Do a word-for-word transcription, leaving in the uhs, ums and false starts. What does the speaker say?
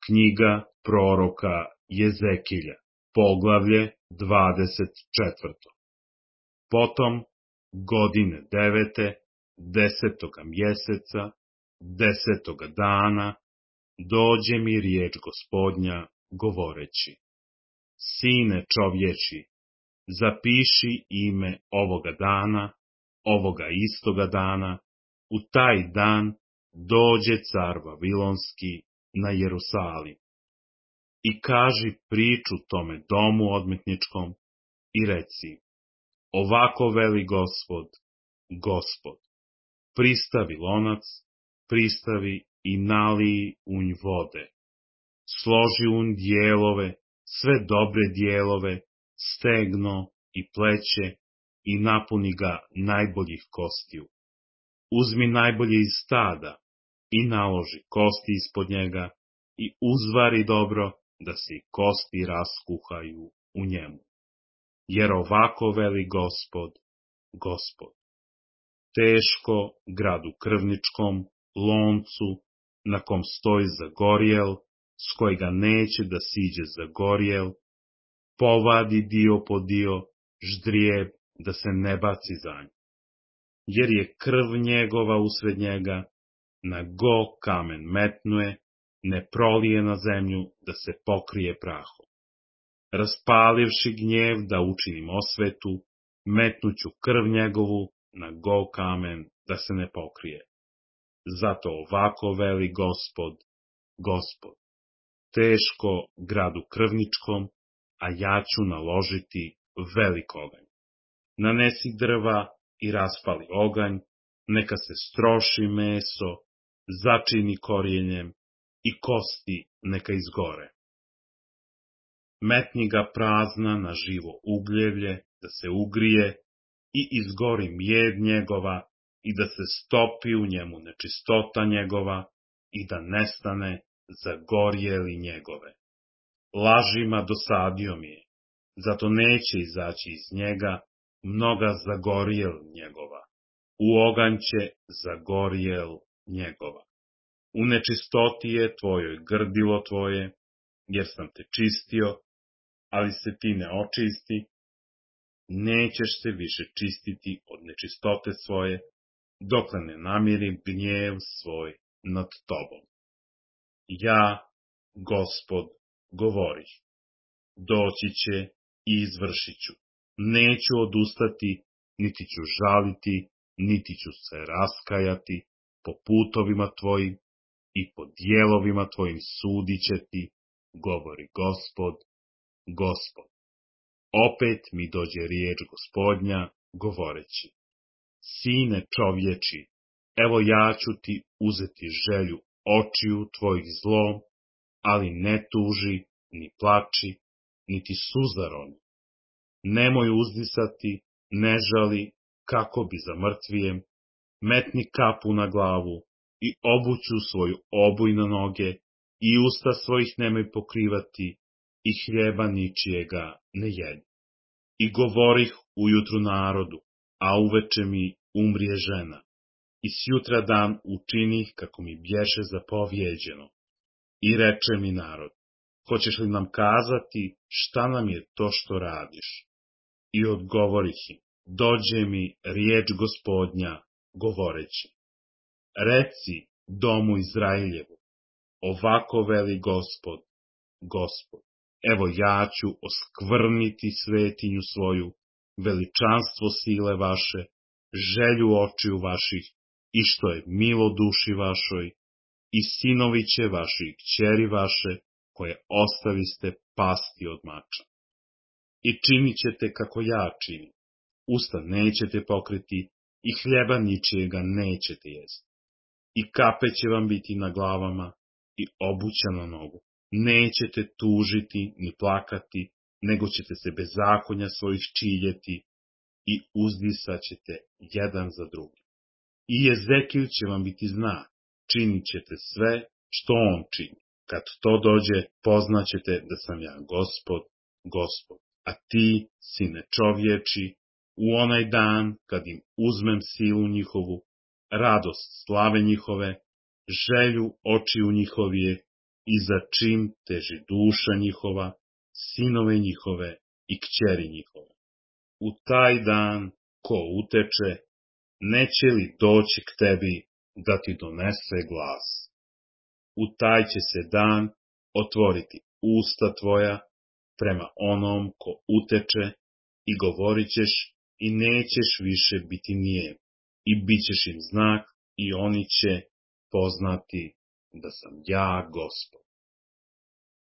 Knjiga proroka Jezekilja, poglavlje dvadeset četvrto. Potom, godine devete, desetoga mjeseca, desetoga dana, dođe mi riječ Gospodnja, govoreći: Sine čovječi, zapiši ime ovoga dana, ovoga istoga dana, u taj dan dođe car Vavilonski na Jerusalim. I kaži priču tome domu odmetničkom i reci: ovako veli Gospod, Gospod, pristavi lonac, pristavi i naliji unj vode. Složi unj dijelove, sve dobre dijelove, stegno i pleće i napuni ga najboljih kostiju. Uzmi najbolje iz stada i naloži kosti ispod njega i uzvari dobro, da se i kosti raskuhaju u njemu. Jer ovako veli Gospod, Gospod, teško gradu krvničkom, loncu, na kom stoji Zagorijel, s kojega neće da siđe Zagorijel, povadi dio po dio, ždrijeb, da se ne baci za nju. Jer je krv njegova usred njega, na go kamen metnuje, ne prolije na zemlju, da se pokrije prahom. Raspalivši gnjev da učinim osvetu, metnuću krv njegovu na go kamen, da se ne pokrije. Zato ovako veli Gospod, Gospod, teško gradu krvničkom, a ja ću naložiti velik oganj. Nanesi drva i raspali oganj, neka se stroši meso, začini korijenjem i kosti neka izgore. Metni ga prazna na živo ugljevlje, da se ugrije i izgori mjed njegova i da se stopi u njemu nečistota njegova i da nestane Zagorijeli njegove. Lažima dosadio mi je, zato neće izaći iz njega mnoga Zagorijel njegova. U oganj će Zagorijel njegova. U nečistoti je tvojoj grdilo tvoje, jer sam te čistio, ali se ti ne očisti, nećeš se više čistiti od nečistote svoje, dokle ne namirim gnjev svoj nad tobom. Ja, Gospod, govorih, doći će i izvršit ću, neću odustati, niti ću žaliti, niti ću se raskajati, po putovima tvojim i po dijelovima tvojim sudit će ti, govori Gospod, Gospod. Opet mi dođe riječ Gospodnja, govoreći: Sine čovječi, evo ja ću ti uzeti želju očiju tvojih zlom, ali ne tuži, ni plači, niti suza roni. Nemoj uzdisati, ne žali, kako bi za mrtvijem, metni kapu na glavu i obuću svoju obuj na noge i usta svojih nemoj pokrivati i hljeba ničijega ne jedi. I govorih ujutru narodu, a uveče mi umrije žena. I sjutra dan učinih kako mi bješe zapovjeđeno. I reče mi narod: hoćeš li nam kazati šta nam je to što radiš? I odgovorih im: dođe mi riječ Gospodnja, govoreći: reci domu Izraeljevu, ovako veli Gospod, Gospod, evo ja ću oskvrniti svetinju svoju, veličanstvo sile vaše, želju očiju vaših i što je milo duši vašoj, i sinovi će vaši i kćeri vaše, koje ostaviste pasti od mača. I činit ćete kako ja činim, usta nećete pokriti i hljeba ničijega nećete jesti. I kape će vam biti na glavama i obuća na nogu. Nećete tužiti ni plakati, nego ćete se bezakonja svojih čiljeti i uzdisat ćete jedan za drugim. I Jezekil će vam biti znak, činit ćete sve što on čini. Kad to dođe, poznaćete da sam ja Gospod, Gospod. A ti, sine čovječi, u onaj dan, kad im uzmem silu njihovu, radost slave njihove, želju očiju njihovije i za čim teži duša njihova, sinove njihove i kćeri njihove. U taj dan, ko uteče, neće li doći k tebi da ti donese glas? U taj će se dan otvoriti usta tvoja prema onom ko uteče i govorit ćeš i nećeš više biti nijem i bit ćeš im znak i oni će poznati da sam ja Gospod.